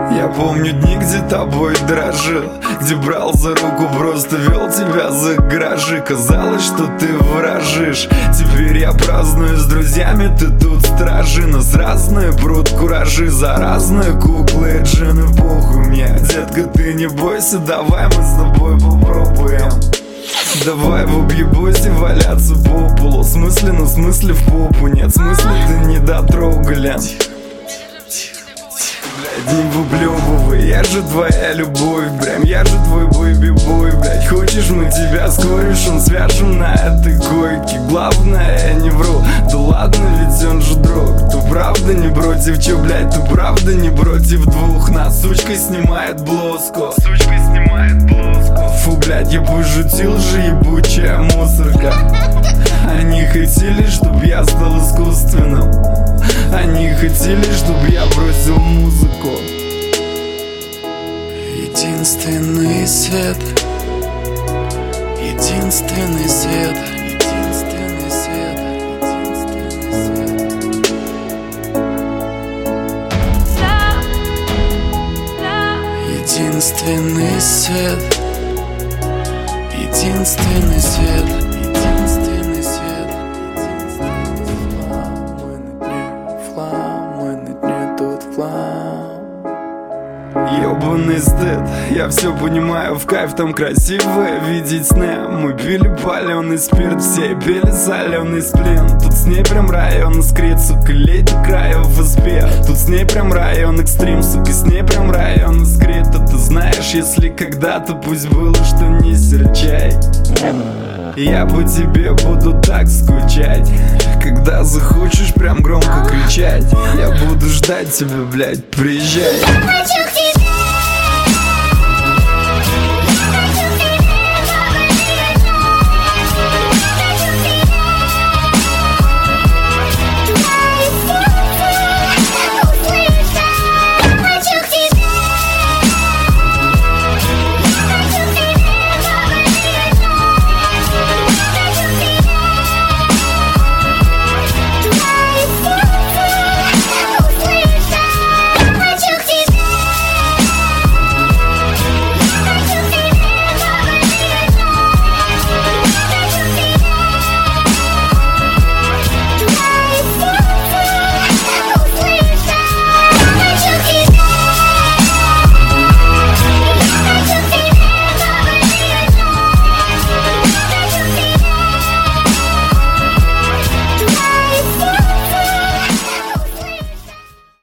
Я помню дни, где тобой дрожил, где брал за руку, просто вел тебя за гаражи. Казалось, что ты ворожишь. Теперь я праздную с друзьями, ты тут стражи. Нас разные прут куражи, за разные куклы и джины. Похуй мне, детка, ты не бойся, давай мы с тобой попробуем. Давай в объебусь и валяться по полу. В смысле, ну в смысле в попу. Нет смысла, ты не дотрогали. Блядь, не выблевывай, я же твоя любовь, прям я же твой бэйби-бой, блядь. Хочешь, мы тебя с корешем свяжем на этой койке. Главное, я не вру, да ладно, ведь он же друг. Ты правда не против, чё, блядь, ты правда не против двух нас? Сучка снимает блузку, сучка снимает блузку. Фу, блядь, я пошутил же, ебучая мусорка. Они хотели, чтоб я стал искусственным. Они хотели, чтоб я бросил музыку. Единственный свет, единственный свет, единственный свет, единственный свет, единственный свет, единственный свет, мы на дне тут флам. Ёбаный стыд, я все понимаю, в кайф там красиво видеть сны. Мы пили паленый спирт, все пили соленый сплин. Тут с ней прям район искрит, сука, леди краев избе. Тут с ней прям район экстрим, сука, с ней прям район искрит. А ты знаешь, если когда-то пусть было, что не серчай, я по тебе буду так скучать. Когда захочешь прям громко кричать, я буду ждать тебя, блядь, приезжай.